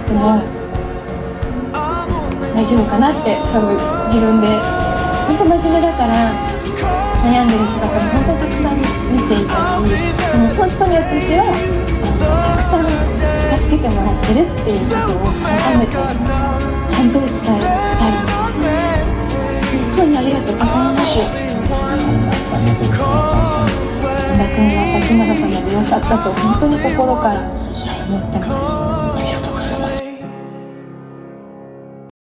つも大丈夫かなって多分自分で本当真面目だから悩んでる姿も本当にたくさん見ていたし、でも本当に私はたくさん助けてもらってるっていうことを改めてちゃんと伝えたい。本当にありがとうございます。 ありがとうございます。 本田君が竹永様でよかったと本当に心から思ってます。